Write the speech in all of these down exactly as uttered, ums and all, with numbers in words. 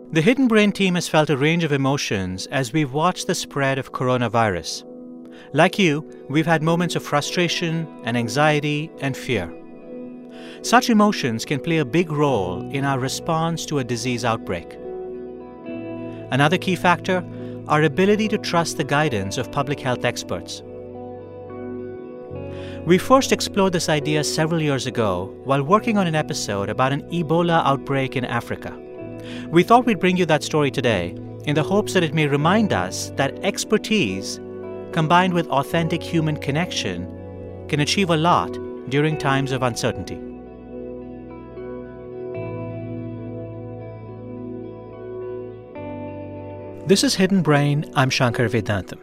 The Hidden Brain team has felt a range of emotions as we've watched the spread of coronavirus. Like you, we've had moments of frustration and anxiety and fear. Such emotions can play a big role in our response to a disease outbreak. Another key factor, our ability to trust the guidance of public health experts. We first explored this idea several years ago while working on an episode about an Ebola outbreak in Africa. We thought we'd bring you that story today in the hopes that it may remind us that expertise, combined with authentic human connection, can achieve a lot during times of uncertainty. This is Hidden Brain. I'm Shankar Vedantam.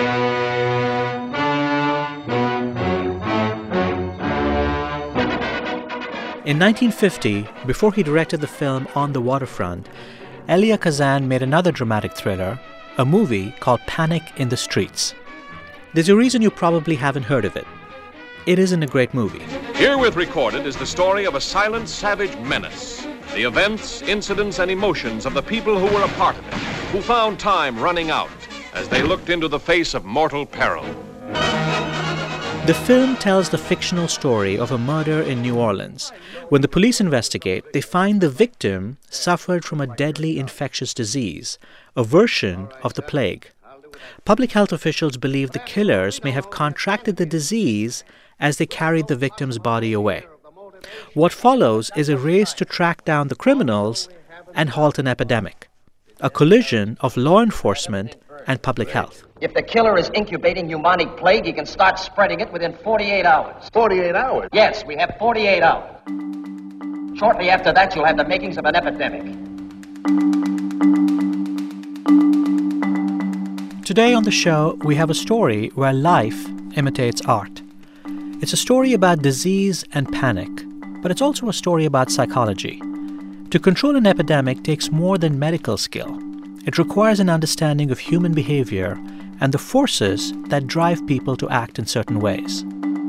In nineteen fifty, before he directed the film On the Waterfront, Elia Kazan made another dramatic thriller, a movie called Panic in the Streets. There's a reason you probably haven't heard of it. It isn't a great movie. Herewith recorded is the story of a silent, savage menace. The events, incidents, and emotions of the people who were a part of it, who found time running out as they looked into the face of mortal peril. The film tells the fictional story of a murder in New Orleans. When the police investigate, they find the victim suffered from a deadly infectious disease, a version of the plague. Public health officials believe the killers may have contracted the disease as they carried the victim's body away. What follows is a race to track down the criminals and halt an epidemic, a collision of law enforcement and public health. If the killer is incubating pneumonic plague, he can start spreading it within forty-eight hours. forty-eight hours? Yes, we have forty-eight hours. Shortly after that, you'll have the makings of an epidemic. Today on the show, we have a story where life imitates art. It's a story about disease and panic, but it's also a story about psychology. To control an epidemic takes more than medical skill. It requires an understanding of human behavior and the forces that drive people to act in certain ways.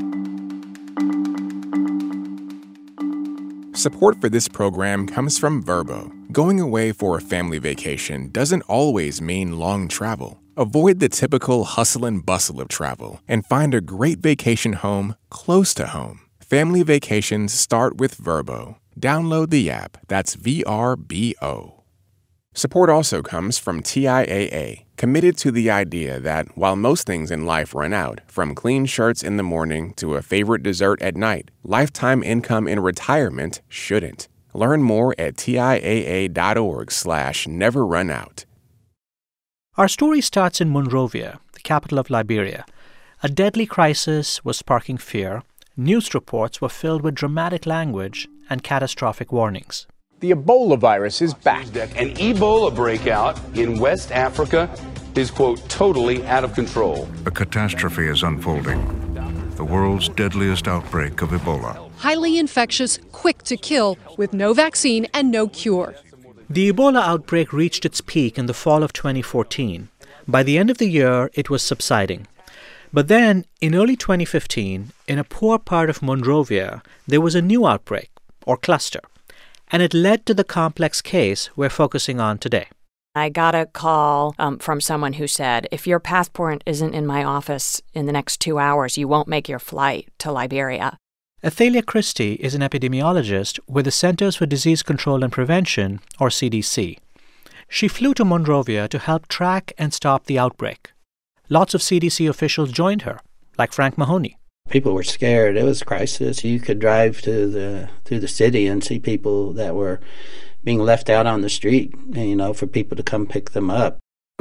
Support for this program comes from Vrbo. Going away for a family vacation doesn't always mean long travel. Avoid the typical hustle and bustle of travel and find a great vacation home close to home. Family vacations start with Vrbo. Download the app. That's V R B O. Support also comes from T I A A, committed to the idea that while most things in life run out, from clean shirts in the morning to a favorite dessert at night, lifetime income in retirement shouldn't. Learn more at tiaa.org slash never run out. Our story starts in Monrovia, the capital of Liberia. A deadly crisis was sparking fear. News reports were filled with dramatic language and catastrophic warnings. The Ebola virus is back. An Ebola breakout in West Africa is, quote, totally out of control. A catastrophe is unfolding. The world's deadliest outbreak of Ebola. Highly infectious, quick to kill, with no vaccine and no cure. The Ebola outbreak reached its peak in the fall of twenty fourteen. By the end of the year, it was subsiding. But then, in early twenty fifteen, in a poor part of Monrovia, there was a new outbreak, or cluster. And it led to the complex case we're focusing on today. I got a call um, from someone who said, if your passport isn't in my office in the next two hours, you won't make your flight to Liberia. Athalia Christie is an epidemiologist with the Centers for Disease Control and Prevention, or C D C. She flew to Monrovia to help track and stop the outbreak. Lots of C D C officials joined her, like Frank Mahoney. People were scared. It was a crisis. You could drive to the through the city and see people that were being left out on the street, you know, for people to come pick them up.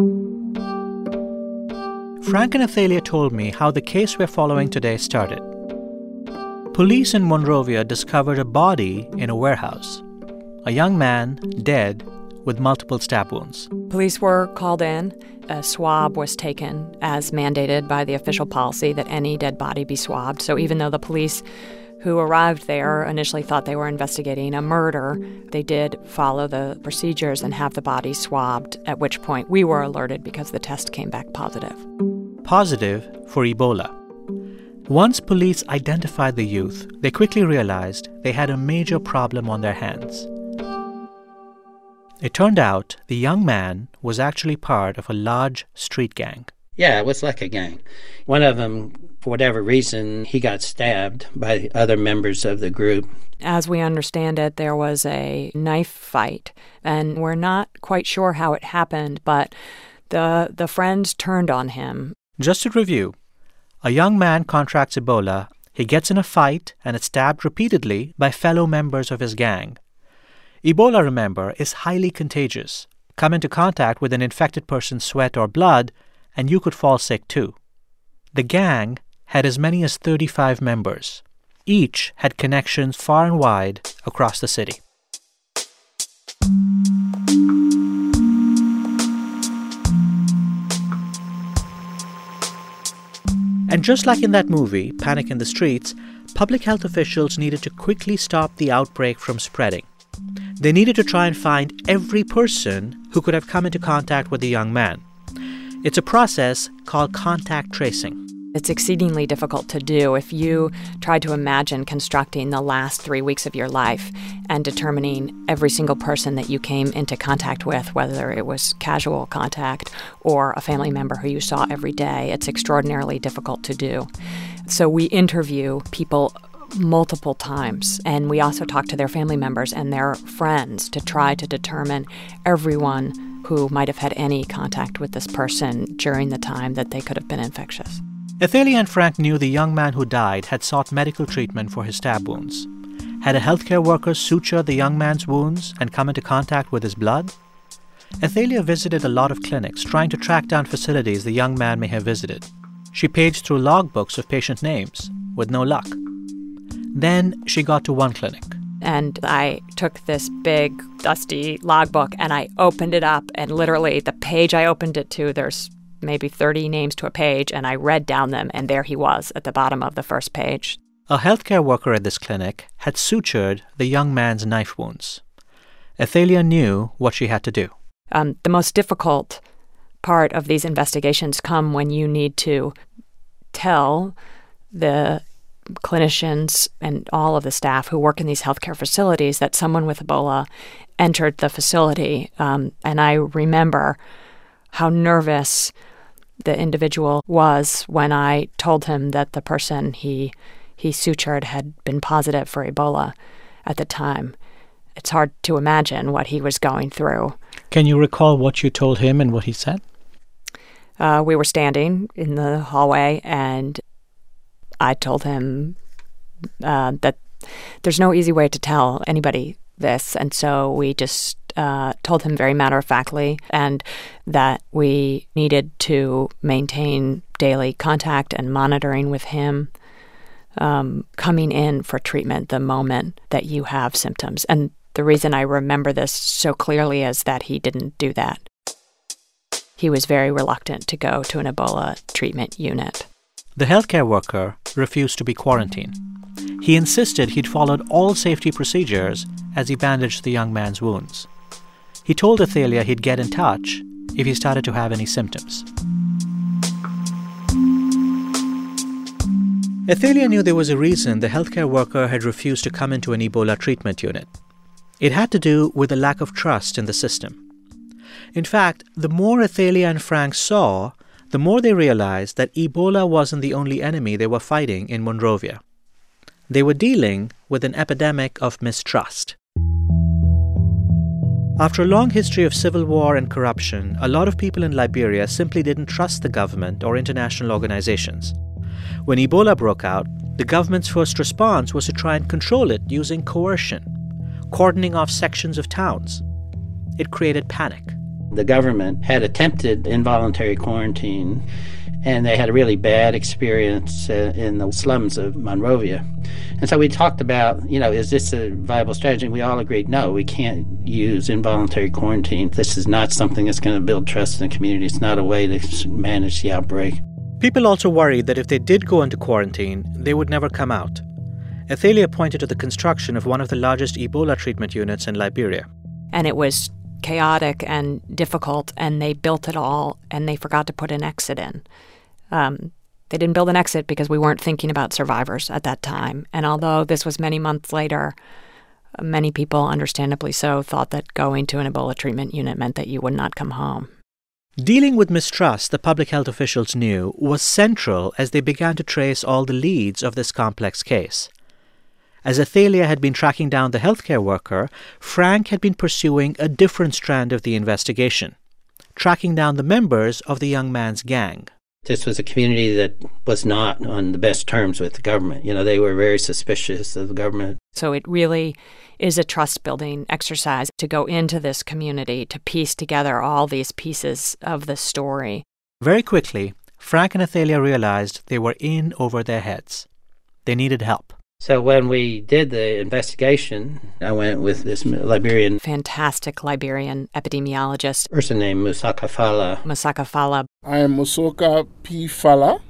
Frank and Athalia told me how the case we're following today started. Police in Monrovia discovered a body in a warehouse. A young man, dead, with multiple stab wounds. Police were called in. A swab was taken as mandated by the official policy that any dead body be swabbed. So even though the police who arrived there initially thought they were investigating a murder, they did follow the procedures and have the body swabbed, at which point we were alerted because the test came back positive. Positive for Ebola. Once police identified the youth, they quickly realized they had a major problem on their hands. It turned out the young man was actually part of a large street gang. Yeah, it was like a gang. One of them, for whatever reason, he got stabbed by other members of the group. As we understand it, there was a knife fight, and we're not quite sure how it happened, but the the friends turned on him. Just to review, a young man contracts Ebola, he gets in a fight and is stabbed repeatedly by fellow members of his gang. Ebola, remember, is highly contagious. Come into contact with an infected person's sweat or blood, and you could fall sick too. The gang had as many as thirty-five members. Each had connections far and wide across the city. And just like in that movie, Panic in the Streets, public health officials needed to quickly stop the outbreak from spreading. They needed to try and find every person who could have come into contact with the young man. It's a process called contact tracing. It's exceedingly difficult to do if you try to imagine constructing the last three weeks of your life and determining every single person that you came into contact with, whether it was casual contact or a family member who you saw every day. It's extraordinarily difficult to do. So we interview people multiple times, and we also talk to their family members and their friends to try to determine everyone who might have had any contact with this person during the time that they could have been infectious. Athalia and Frank knew the young man who died had sought medical treatment for his stab wounds. Had a healthcare worker sutured the young man's wounds and come into contact with his blood? Athalia visited a lot of clinics, trying to track down facilities the young man may have visited. She paged through logbooks of patient names, with no luck. Then she got to one clinic. And I took this big, dusty logbook and I opened it up, and literally the page I opened it to, there's maybe thirty names to a page, and I read down them, and there he was at the bottom of the first page. A healthcare worker at this clinic had sutured the young man's knife wounds. Athalia knew what she had to do. Um, the most difficult part of these investigations come when you need to tell the clinicians and all of the staff who work in these healthcare facilities that someone with Ebola entered the facility. Um, and I remember how nervous the individual was when I told him that the person he he sutured had been positive for Ebola at the time. It's hard to imagine what he was going through. Can you recall what you told him and what he said? Uh, we were standing in the hallway, and I told him uh, that there's no easy way to tell anybody this, and so we just uh, told him very matter-of-factly, and that we needed to maintain daily contact and monitoring with him um, coming in for treatment the moment that you have symptoms. And the reason I remember this so clearly is that he didn't do that. He was very reluctant to go to an Ebola treatment unit. The healthcare worker refused to be quarantined. He insisted he'd followed all safety procedures as he bandaged the young man's wounds. He told Athalia he'd get in touch if he started to have any symptoms. Athalia knew there was a reason the healthcare worker had refused to come into an Ebola treatment unit. It had to do with a lack of trust in the system. In fact, the more Athalia and Frank saw, the more they realized that Ebola wasn't the only enemy they were fighting in Monrovia. They were dealing with an epidemic of mistrust. After a long history of civil war and corruption, a lot of people in Liberia simply didn't trust the government or international organizations. When Ebola broke out, the government's first response was to try and control it using coercion, cordoning off sections of towns. It created panic. The government had attempted involuntary quarantine, and they had a really bad experience uh, in the slums of Monrovia. And so we talked about, you know, is this a viable strategy? And we all agreed, no, we can't use involuntary quarantine. This is not something that's going to build trust in the community. It's not a way to manage the outbreak. People also worried that if they did go into quarantine, they would never come out. Athalia pointed to the construction of one of the largest Ebola treatment units in Liberia. And it was chaotic and difficult, and they built it all, and they forgot to put an exit in. Um, they didn't build an exit because we weren't thinking about survivors at that time. And although this was many months later, Many people, understandably so, thought that going to an Ebola treatment unit meant that you would not come home. Dealing with mistrust, the public health officials knew, was central as they began to trace all the leads of this complex case. As Athalia had been tracking down the healthcare worker, Frank had been pursuing a different strand of the investigation, tracking down the members of the young man's gang. This was a community that was not on the best terms with the government. You know, they were very suspicious of the government. So it really is a trust-building exercise to go into this community, to piece together all these pieces of the story. Very quickly, Frank and Athalia realized they were in over their heads. They needed help. So when we did the investigation, I went with this Liberian... Fantastic Liberian epidemiologist. Person named Musaka Fala. Musaka Fala. I am Musaka P. Fala.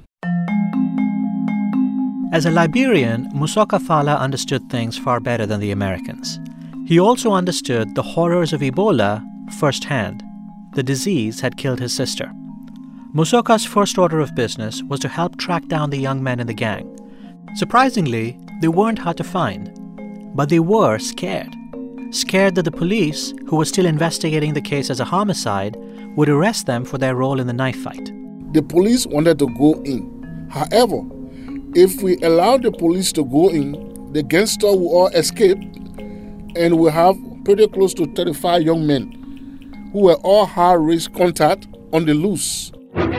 As a Liberian, Musaka Fala understood things far better than the Americans. He also understood the horrors of Ebola firsthand. The disease had killed his sister. Musaka's first order of business was to help track down the young men in the gang. Surprisingly, they weren't hard to find, but they were scared. Scared that the police, who were still investigating the case as a homicide, would arrest them for their role in the knife fight. The police wanted to go in. However, if we allow the police to go in, the gangsters will all escape, and we have pretty close to thirty-five young men who were all high-risk contact on the loose.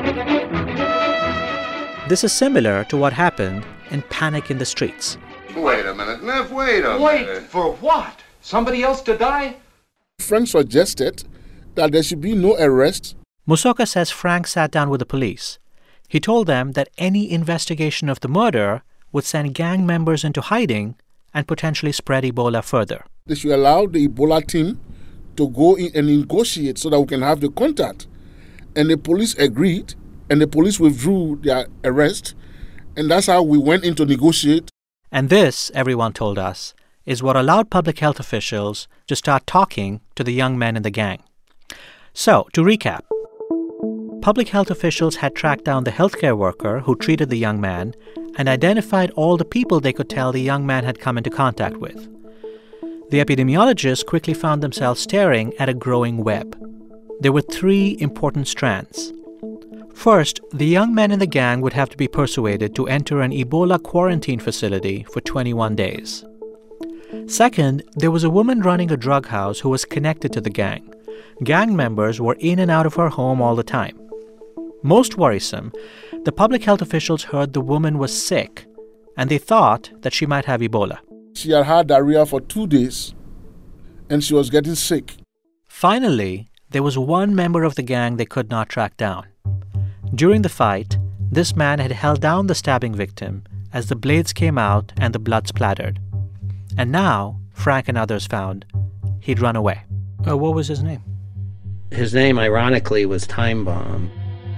This is similar to what happened in Panic in the Streets. Wait a minute, Neff, wait a Wait, minute. for what? Somebody else to die? Frank suggested that there should be no arrest. Musaka says Frank sat down with the police. He told them that any investigation of the murder would send gang members into hiding and potentially spread Ebola further. They should allow the Ebola team to go in and negotiate so that we can have the contact. And the police agreed, and the police withdrew their arrest, and that's how we went in to negotiate. And this, everyone told us, is what allowed public health officials to start talking to the young men in the gang. So, to recap, public health officials had tracked down the healthcare worker who treated the young man and identified all the people they could tell the young man had come into contact with. The epidemiologists quickly found themselves staring at a growing web. There were three important strands. First, the young men in the gang would have to be persuaded to enter an Ebola quarantine facility for twenty-one days. Second, there was a woman running a drug house who was connected to the gang. Gang members were in and out of her home all the time. Most worrisome, the public health officials heard the woman was sick, and they thought that she might have Ebola. She had had diarrhea for two days, and she was getting sick. Finally, there was one member of the gang they could not track down. During the fight, this man had held down the stabbing victim as the blades came out and the blood splattered. And now, Frank and others found, he'd run away. Uh, what was his name? His name, ironically, was Time Bomb.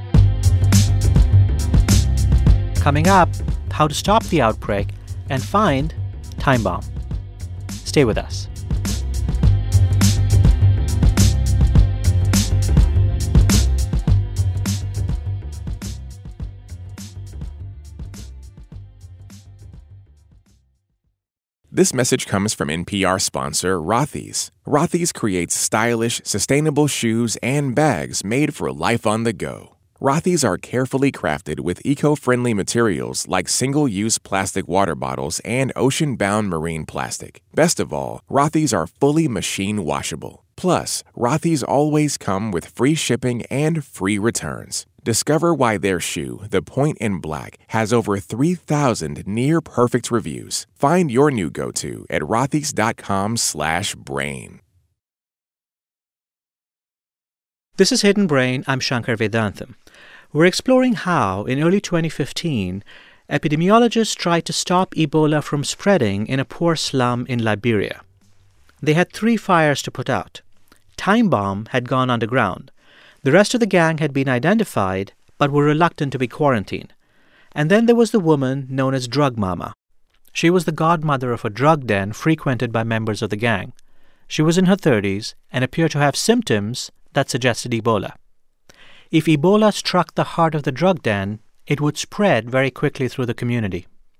Coming up, how to stop the outbreak and find Time Bomb. Stay with us. This message comes from N P R sponsor Rothy's. Rothy's creates stylish, sustainable shoes and bags made for life on the go. Rothy's are carefully crafted with eco-friendly materials like single-use plastic water bottles and ocean-bound marine plastic. Best of all, Rothy's are fully machine washable. Plus, Rothy's always come with free shipping and free returns. Discover why their shoe, the Point in Black, has over three thousand near-perfect reviews. Find your new go-to at rothys.com slash brain. This is Hidden Brain. I'm Shankar Vedantam. We're exploring how, in early twenty fifteen, epidemiologists tried to stop Ebola from spreading in a poor slum in Liberia. They had three fires to put out. Time Bomb had gone underground. The rest of the gang had been identified, but were reluctant to be quarantined. And then there was the woman known as Drug Mama. She was the godmother of a drug den frequented by members of the gang. She was in her thirties and appeared to have symptoms that suggested Ebola. If Ebola struck the heart of the drug den, it would spread very quickly through the community.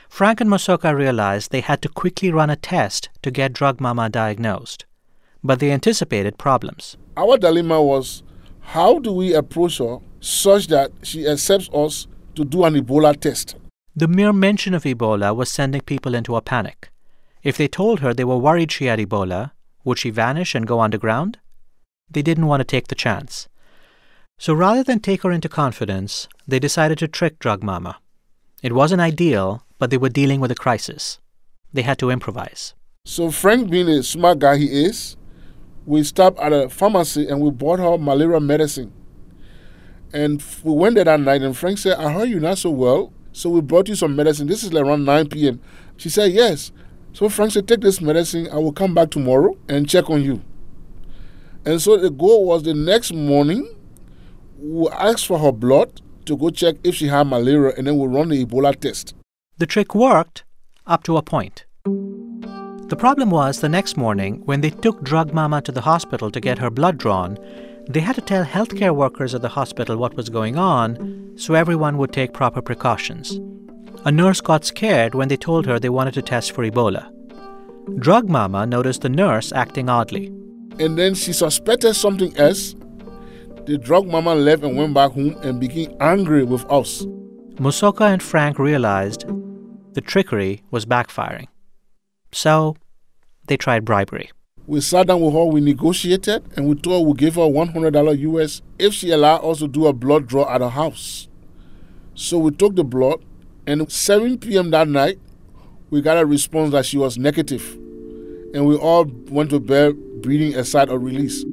Frank and Mosoka realized they had to quickly run a test to get Drug Mama diagnosed. But they anticipated problems. Our dilemma was, how do we approach her such that she accepts us to do an Ebola test? The mere mention of Ebola was sending people into a panic. If they told her they were worried she had Ebola, would she vanish and go underground? They didn't want to take the chance. So rather than take her into confidence, they decided to trick Drug Mama. It wasn't ideal, but they were dealing with a crisis. They had to improvise. So Frank, being a smart guy he is, we stopped at a pharmacy and we bought her malaria medicine. And we went there that night and Frank said, I heard you're not so well, so we brought you some medicine. This is like around nine p.m. She said, yes. So Frank said, take this medicine. I will come back tomorrow and check on you. And so the goal was the next morning, we'll ask for her blood to go check if she had malaria, and then we'll run the Ebola test. The trick worked up to a point. The problem was the next morning, when they took Drug Mama to the hospital to get her blood drawn, they had to tell healthcare workers at the hospital what was going on so everyone would take proper precautions. A nurse got scared when they told her they wanted to test for Ebola. Drug Mama noticed the nurse acting oddly. And then she suspected something else. The Drug Mama left and went back home and became angry with us. Mosoka and Frank realized the trickery was backfiring. So they tried bribery. We sat down with her, we negotiated, and we told her we'd give her one hundred dollars U S if she allowed us to do a blood draw at her house. So we took the blood, and at seven p.m. that night, we got a response that she was negative. And we all went to bed breathing a sigh of release.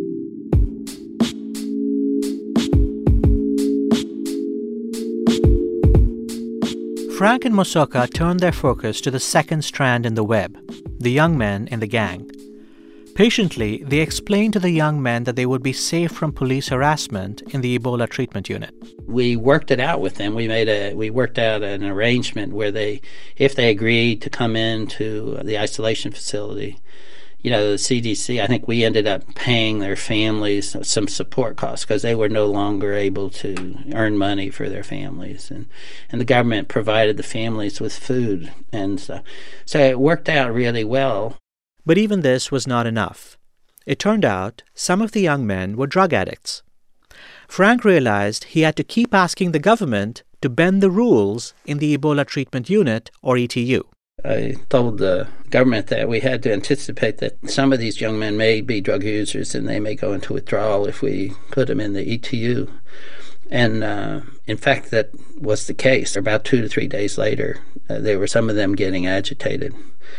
Frank and Mosoka turned their focus to the second strand in the web, the young men in the gang. Patiently, they explained to the young men that they would be safe from police harassment in the Ebola treatment unit. We worked it out with them. We made a we worked out an arrangement where they, if they agreed to come into the isolation facility, you know, the C D C, I think we ended up paying their families some support costs because they were no longer able to earn money for their families. And, and the government provided the families with food. And so, so it worked out really well. But even this was not enough. It turned out some of the young men were drug addicts. Frank realized he had to keep asking the government to bend the rules in the Ebola treatment unit, or E T U. I told the government that we had to anticipate that some of these young men may be drug users and they may go into withdrawal if we put them in the E T U. And uh, in fact, that was the case. About two to three days later, uh, there were some of them getting agitated.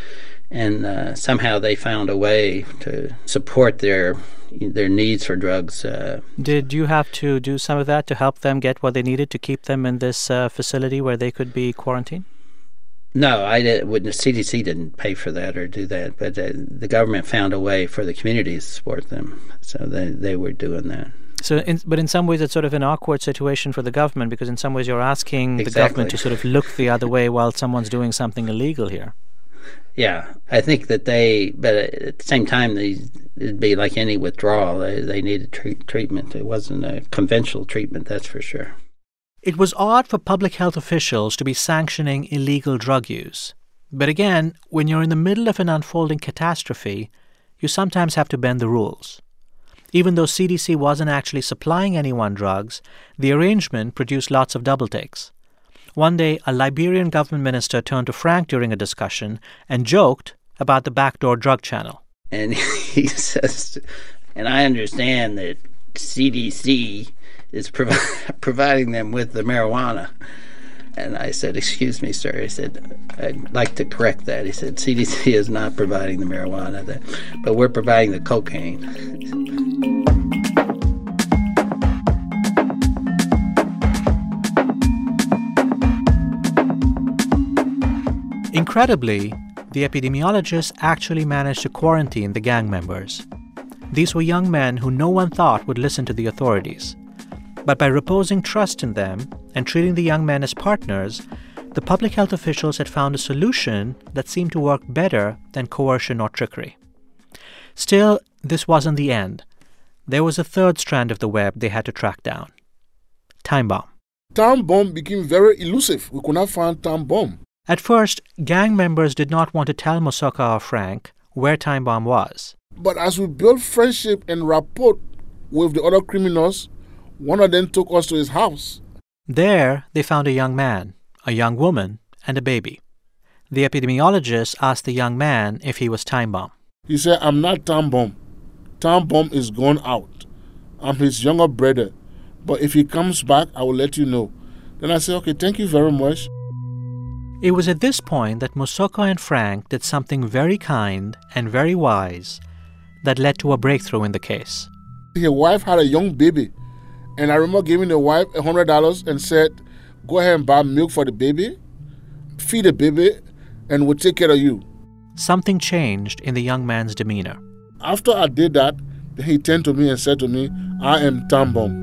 And uh, somehow they found a way to support their their needs for drugs. Uh, Did you have to do some of that to help them get what they needed to keep them in this uh, facility where they could be quarantined? No, I did, the C D C didn't pay for that or do that, but uh, the government found a way for the community to support them, so they, they were doing that. So, in, but in some ways it's sort of an awkward situation for the government because in some ways you're asking exactly. the government to sort of look the other way while someone's doing something illegal here. Yeah, I think that they, but at the same time, they, it'd be like any withdrawal. They, they needed treat, treatment. It wasn't a conventional treatment, that's for sure. It was odd for public health officials to be sanctioning illegal drug use. But again, when you're in the middle of an unfolding catastrophe, you sometimes have to bend the rules. Even though C D C wasn't actually supplying anyone drugs, the arrangement produced lots of double takes. One day, a Liberian government minister turned to Frank during a discussion and joked about the backdoor drug channel. And he says, and I understand that C D C is provi- providing them with the marijuana. And I said, excuse me, sir. He said, I'd like to correct that. He said, C D C is not providing the marijuana, but we're providing the cocaine. Incredibly, the epidemiologists actually managed to quarantine the gang members. These were young men who no one thought would listen to the authorities. But by reposing trust in them and treating the young men as partners, the public health officials had found a solution that seemed to work better than coercion or trickery. Still, this wasn't the end. There was a third strand of the web they had to track down. Time bomb. Time bomb became very elusive. We could not find time bomb. At first, gang members did not want to tell Mosoka or Frank where Time Bomb was. But as we built friendship and rapport with the other criminals, one of them took us to his house. There, they found a young man, a young woman, and a baby. The epidemiologist asked the young man if he was Time Bomb. He said, I'm not Time Bomb. Time Bomb is gone out. I'm his younger brother. But if he comes back, I will let you know. Then I said, okay, thank you very much. It was at this point that Mosoka and Frank did something very kind and very wise that led to a breakthrough in the case. His wife had a young baby, and I remember giving the wife one hundred dollars and said, go ahead and buy milk for the baby, feed the baby, and we'll take care of you. Something changed in the young man's demeanor. After I did that, he turned to me and said to me, I am Time Bomb.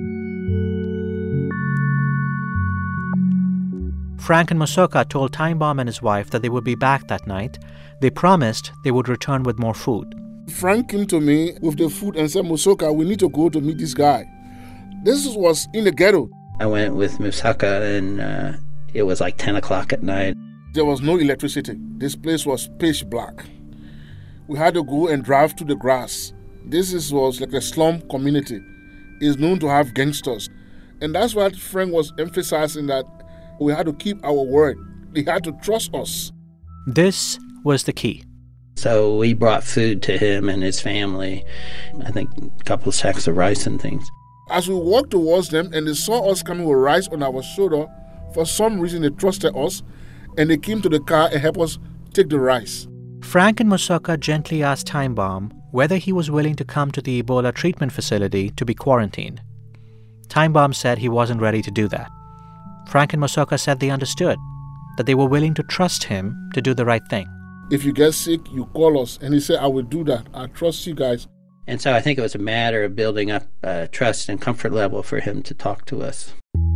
Frank and Mosoka told Time Bomb and his wife that they would be back that night. They promised they would return with more food. Frank came to me with the food and said, Mosoka, we need to go to meet this guy. This was in the ghetto. I went with Mosoka, and uh, it was like ten o'clock at night. There was no electricity. This place was pitch black. We had to go and drive through the grass. This is, was like a slum community. It's known to have gangsters. And that's what Frank was emphasizing, that we had to keep our word. They had to trust us. This was the key. So we brought food to him and his family. I think a couple of sacks of rice and things. As we walked towards them and they saw us coming with rice on our shoulder, for some reason they trusted us and they came to the car and helped us take the rice. Frank and Mosoka gently asked Time Bomb whether he was willing to come to the Ebola treatment facility to be quarantined. Time Bomb said he wasn't ready to do that. Frank and Mosoka said they understood, that they were willing to trust him to do the right thing. If you get sick, you call us. And he said, I will do that. I trust you guys. And so I think it was a matter of building up uh, trust and comfort level for him to talk to us.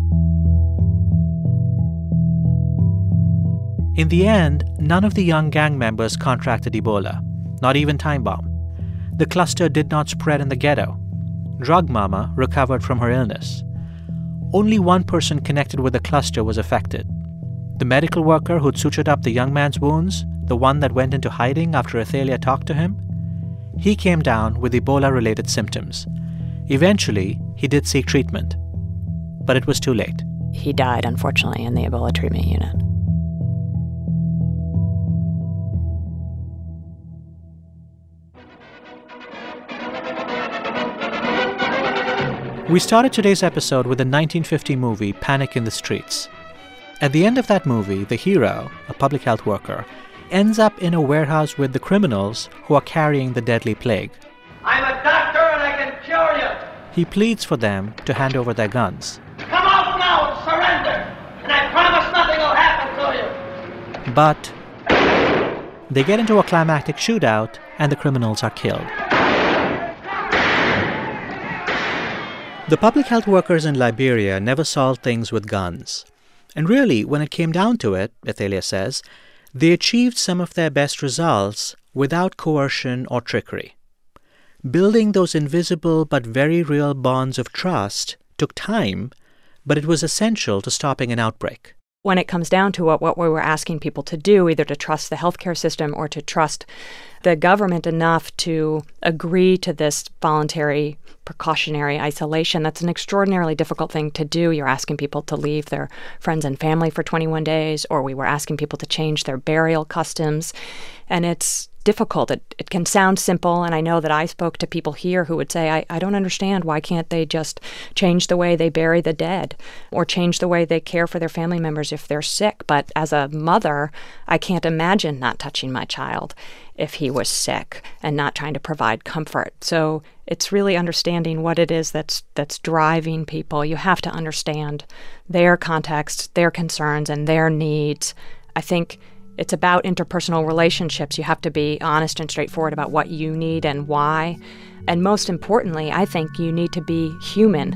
In the end, none of the young gang members contracted Ebola, not even Time Bomb. The cluster did not spread in the ghetto. Drug Mama recovered from her illness. Only one person connected with the cluster was affected. The medical worker who'd sutured up the young man's wounds, the one that went into hiding after Athalia talked to him, he came down with Ebola-related symptoms. Eventually, he did seek treatment, but it was too late. He died, unfortunately, in the Ebola treatment unit. We started today's episode with the nineteen fifty movie Panic in the Streets. At the end of that movie, the hero, a public health worker, ends up in a warehouse with the criminals who are carrying the deadly plague. I'm a doctor and I can cure you. He pleads for them to hand over their guns. Come out now and surrender, and I promise nothing will happen to you. But they get into a climactic shootout and the criminals are killed. The public health workers in Liberia never solved things with guns. And really, when it came down to it, Athalia says, they achieved some of their best results without coercion or trickery. Building those invisible but very real bonds of trust took time, but it was essential to stopping an outbreak. When it comes down to it, what we were asking people to do, either to trust the healthcare system or to trust the government enough to agree to this voluntary precautionary isolation, that's an extraordinarily difficult thing to do. You're asking people to leave their friends and family for twenty-one days, or we were asking people to change their burial customs. And it's difficult. It, it can sound simple, and I know that I spoke to people here who would say, I, I don't understand. Why can't they just change the way they bury the dead or change the way they care for their family members if they're sick? But as a mother, I can't imagine not touching my child if he was sick and not trying to provide comfort. So it's really understanding what it is that's that's driving people. You have to understand their context, their concerns, and their needs. I think it's about interpersonal relationships. You have to be honest and straightforward about what you need and why. And most importantly, I think you need to be human.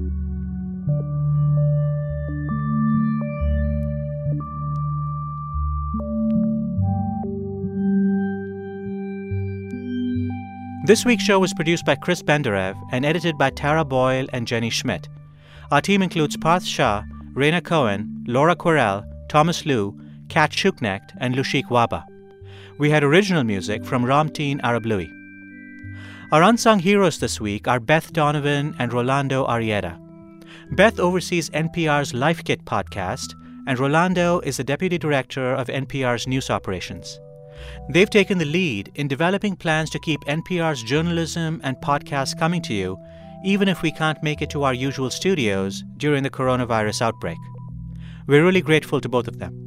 This week's show was produced by Chris Benderev and edited by Tara Boyle and Jenny Schmidt. Our team includes Parth Shah, Raina Cohen, Laura Quirrell, Thomas Liu, Kat Shuknecht, and Lushik Waba. We had original music from Ramteen Arablouei. Our unsung heroes this week are Beth Donovan and Rolando Arrieta. Beth oversees N P R's Life Kit podcast, and Rolando is the deputy director of N P R's news operations. They've taken the lead in developing plans to keep N P R's journalism and podcasts coming to you, even if we can't make it to our usual studios during the coronavirus outbreak. We're really grateful to both of them.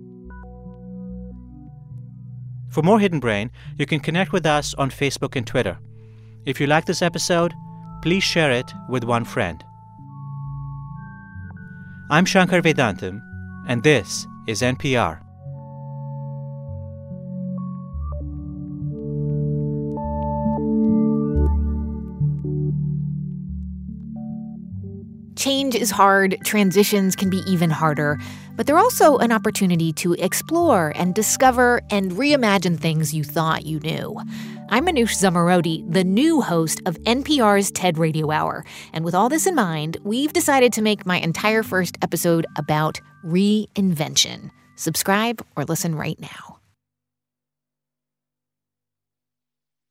For more Hidden Brain, you can connect with us on Facebook and Twitter. If you like this episode, please share it with one friend. I'm Shankar Vedantam, and this is N P R. Change is hard, transitions can be even harder, but they're also an opportunity to explore and discover and reimagine things you thought you knew. I'm Manoush Zomorodi, the new host of N P R's TED Radio Hour, and with all this in mind, we've decided to make my entire first episode about reinvention. Subscribe or listen right now.